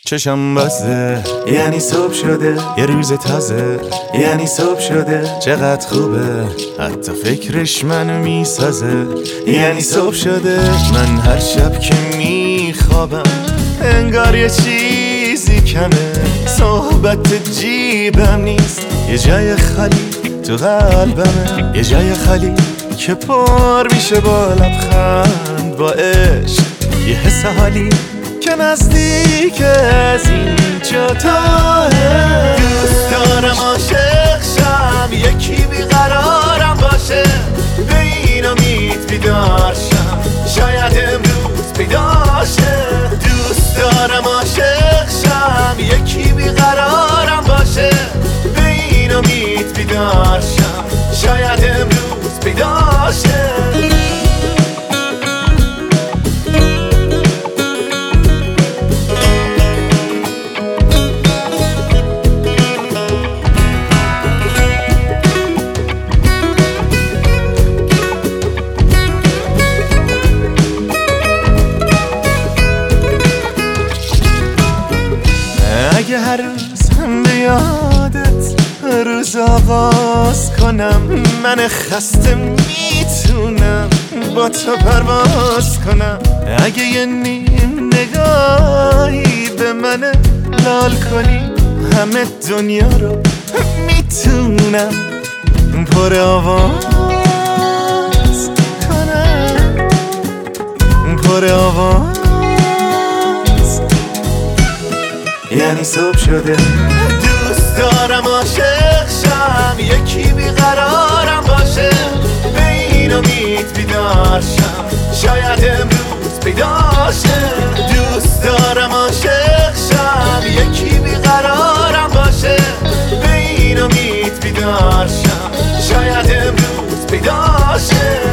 چشم بسته یعنی صبح شده، یه روز تازه یعنی صبح شده. چقدر خوبه حتی فکرش منو میسازه، یعنی صبح شده. من هر شب که میخوابم انگار یه چیزی کمه، صحبت جیبم نیست، یه جای خالی تو قلبمه، یه جای خالی که پر میشه با لبخند، با عشق، یه حس حالی که نزدیک از اینجا تاه. دوست دارم عاشق شم، یکی بیقرارم باشه، به این امید بیدار شم، شاید امروز پیدا شه. دوست دارم عاشق شم، یکی بیقرارم باشه، به این امید بیدار شم، شاید امروز پیدا شه. اگه هر روز هم به یادت روز آغاز کنم، من خسته میتونم با تو پرواز کنم. اگه یه نیم نگاهی به من لال کنی، همه دنیا رو میتونم پر آواز کنم، پر آواز. یعنی صبح شده. دوست دارم عاشق شم، یکی بیقرارم باشه، به این امید بیدار شم، شاید امروز پیدا شه. دوست دارم عاشق شم، یکی بیقرارم باشه، به این امید بیدار شم، شاید امروز پیدا شه.